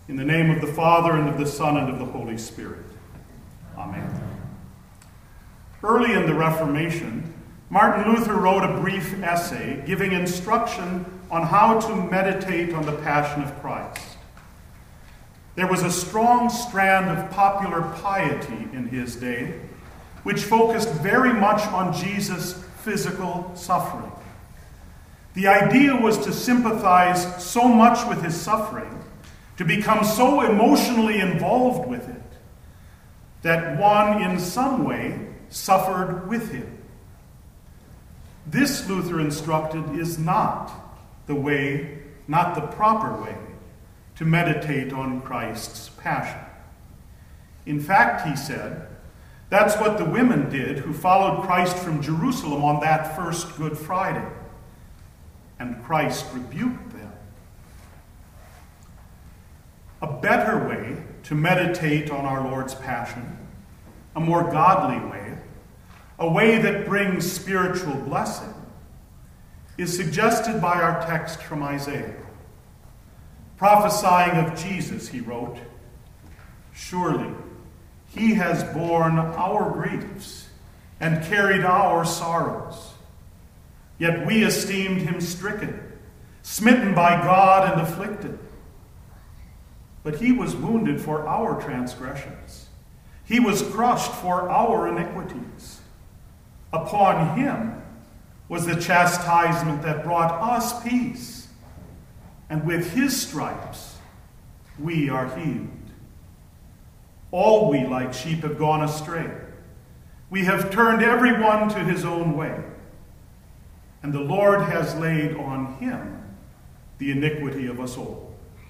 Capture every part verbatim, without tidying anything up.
In the name of the Father, and of the Son, and of the Holy Spirit. Amen. Early in the Reformation, Martin Luther wrote a brief essay giving instruction on how to meditate on the Passion of Christ. There was a strong strand of popular piety in his day, which focused very much on Jesus' physical suffering. The idea was to sympathize so much with his suffering, to become so emotionally involved with it, that one in some way suffered with him. This, Luther instructed, is not the way, not the proper way, to meditate on Christ's passion. In fact, he said, that's what the women did who followed Christ from Jerusalem on that first Good Friday. And Christ rebuked them. A better way to meditate on our Lord's passion, a more godly way, a way that brings spiritual blessing, is suggested by our text from Isaiah. Prophesying of Jesus, he wrote, "Surely he has borne our griefs and carried our sorrows. Yet we esteemed him stricken, smitten by God and afflicted. But he was wounded for our transgressions. He was crushed for our iniquities. Upon him was the chastisement that brought us peace, and with his stripes we are healed. All we like sheep have gone astray. We have turned everyone to his own way, and the Lord has laid on him the iniquity of us all."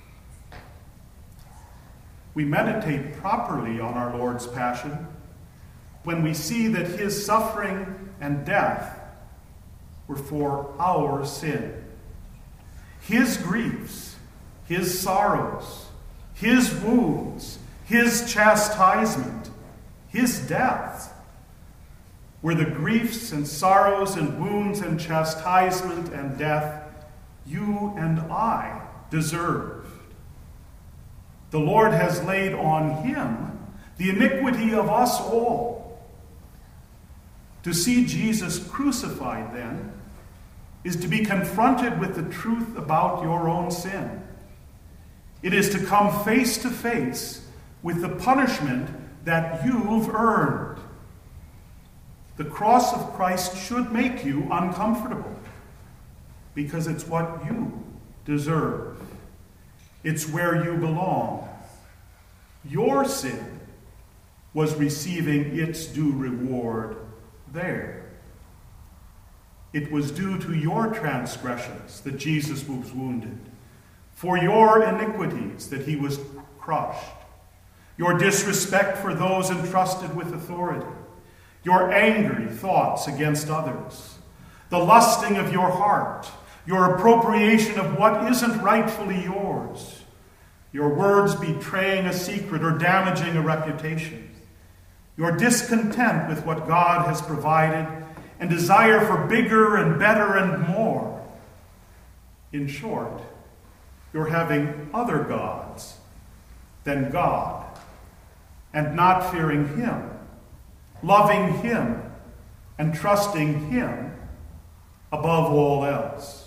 We meditate properly on our Lord's passion when we see that his suffering and death were for our sin. His griefs, his sorrows, his wounds, his chastisement, his death were the griefs and sorrows and wounds and chastisement and death you and I deserved. The Lord has laid on him the iniquity of us all. To see Jesus crucified, then, is to be confronted with the truth about your own sin. It is to come face to face with the punishment that you've earned. The cross of Christ should make you uncomfortable because it's what you deserve. It's where you belong. Your sin was receiving its due reward there. It was due to your transgressions that Jesus was wounded, for your iniquities that he was crushed, your disrespect for those entrusted with authority, your angry thoughts against others, the lusting of your heart, your appropriation of what isn't rightfully yours, your words betraying a secret or damaging a reputation, your discontent with what God has provided and desire for bigger and better and more. In short, you're having other gods than God and not fearing him, loving him, and trusting him above all else.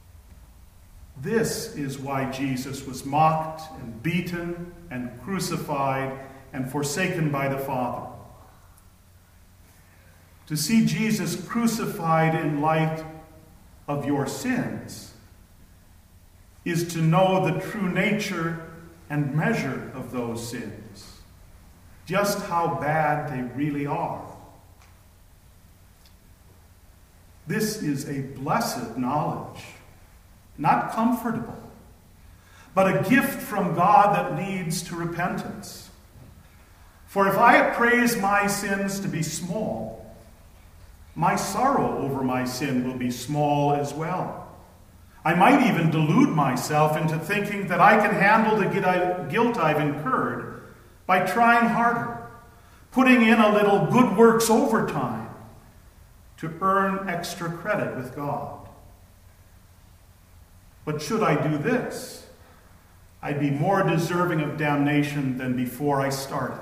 This is why Jesus was mocked and beaten and crucified and forsaken by the Father. To see Jesus crucified in light of your sins is to know the true nature and measure of those sins, just how bad they really are. This is a blessed knowledge, not comfortable, but a gift from God that leads to repentance. For if I appraise my sins to be small, my sorrow over my sin will be small as well. I might even delude myself into thinking that I can handle the guilt I've incurred by trying harder, putting in a little good works overtime to earn extra credit with God. But should I do this, I'd be more deserving of damnation than before I started.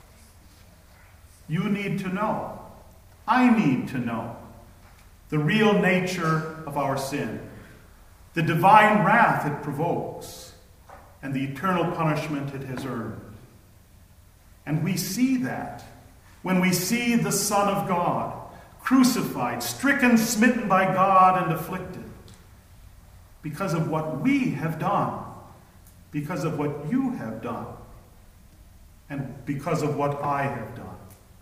You need to know, I need to know, the real nature of our sin, the divine wrath it provokes, and the eternal punishment it has earned. And we see that when we see the Son of God crucified, stricken, smitten by God, and afflicted because of what we have done, because of what you have done, and because of what I have done.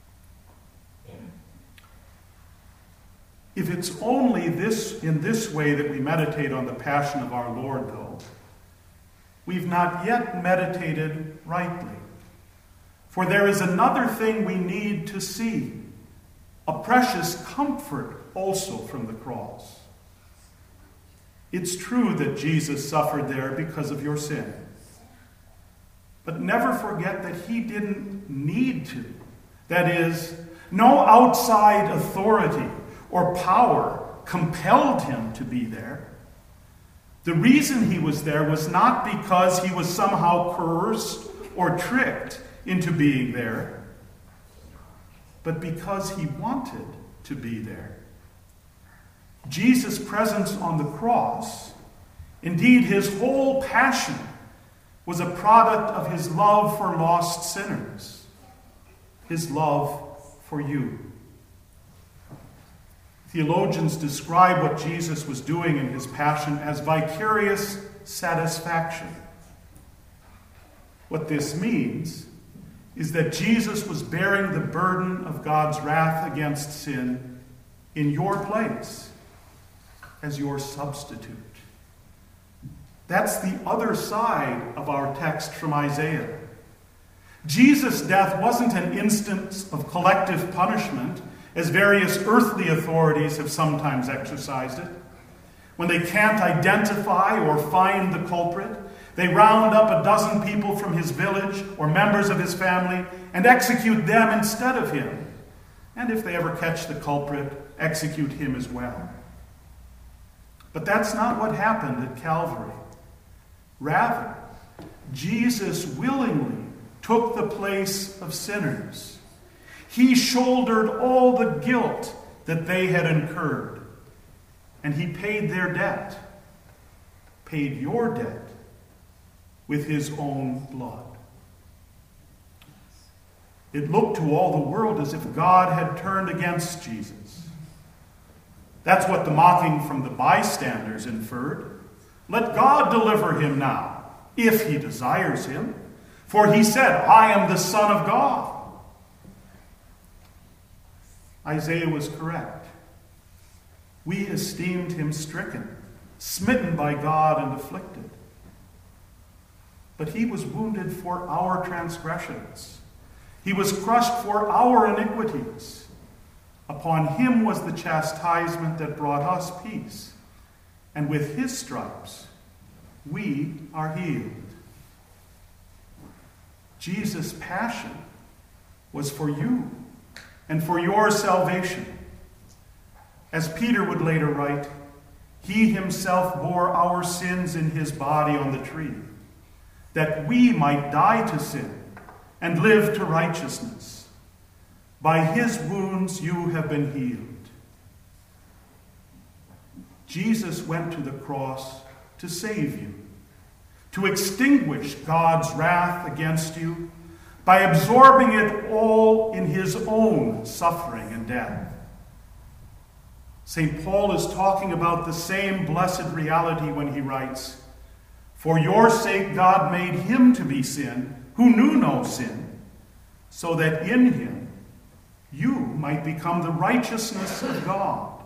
If it's only this in this way that we meditate on the passion of our Lord, though, we've not yet meditated rightly. For there is another thing we need to see, a precious comfort also from the cross. It's true that Jesus suffered there because of your sin. But never forget that he didn't need to. That is, no outside authority or power compelled him to be there. The reason he was there was not because he was somehow coerced or tricked into being there, but because he wanted to be there. Jesus' presence on the cross, indeed his whole passion, was a product of his love for lost sinners, his love for you. Theologians describe what Jesus was doing in his passion as vicarious satisfaction. What this means is that Jesus was bearing the burden of God's wrath against sin in your place as your substitute. That's the other side of our text from Isaiah. Jesus' death wasn't an instance of collective punishment, as various earthly authorities have sometimes exercised it. When they can't identify or find the culprit, they round up a dozen people from his village or members of his family and execute them instead of him. And if they ever catch the culprit, execute him as well. But that's not what happened at Calvary. Rather, Jesus willingly took the place of sinners. He shouldered all the guilt that they had incurred, and he paid their debt, paid your debt, with his own blood. It looked to all the world as if God had turned against Jesus. That's what the mocking from the bystanders inferred. Let God deliver him now, if he desires him. For he said, I am the Son of God. Isaiah was correct. We esteemed him stricken, smitten by God and afflicted. But he was wounded for our transgressions. He was crushed for our iniquities. Upon him was the chastisement that brought us peace. And with his stripes, we are healed. Jesus' passion was for you and for your salvation. As Peter would later write, he himself bore our sins in his body on the tree, that we might die to sin and live to righteousness. By his wounds you have been healed. Jesus went to the cross to save you, to extinguish God's wrath against you by absorbing it all in his own suffering and death. Saint Paul is talking about the same blessed reality when he writes, For your sake God made him to be sin, who knew no sin, so that in him you might become the righteousness of God.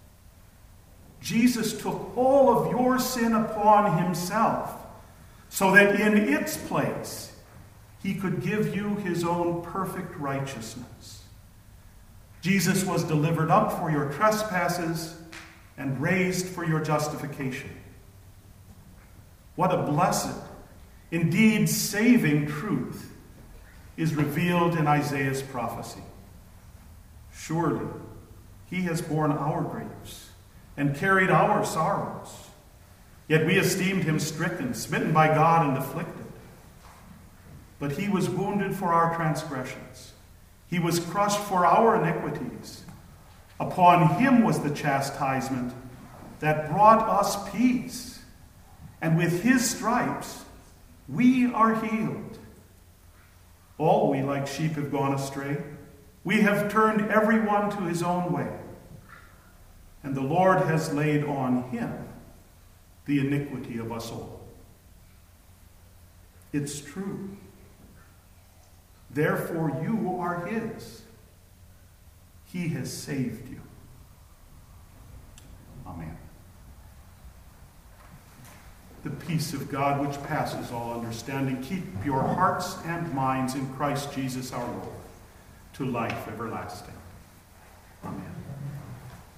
Jesus took all of your sin upon himself, so that in its place he could give you his own perfect righteousness. Jesus was delivered up for your trespasses and raised for your justification. What a blessed, indeed saving truth is revealed in Isaiah's prophecy. Surely he has borne our griefs and carried our sorrows. Yet we esteemed him stricken, smitten by God, and afflicted. But he was wounded for our transgressions. He was crushed for our iniquities. Upon him was the chastisement that brought us peace. And with his stripes we are healed. All we like sheep have gone astray. We have turned every one to his own way. And the Lord has laid on him the iniquity of us all. It's true. Therefore you are his. He has saved you. Amen. The peace of God, which passes all understanding, keep your hearts and minds in Christ Jesus our Lord, to life everlasting.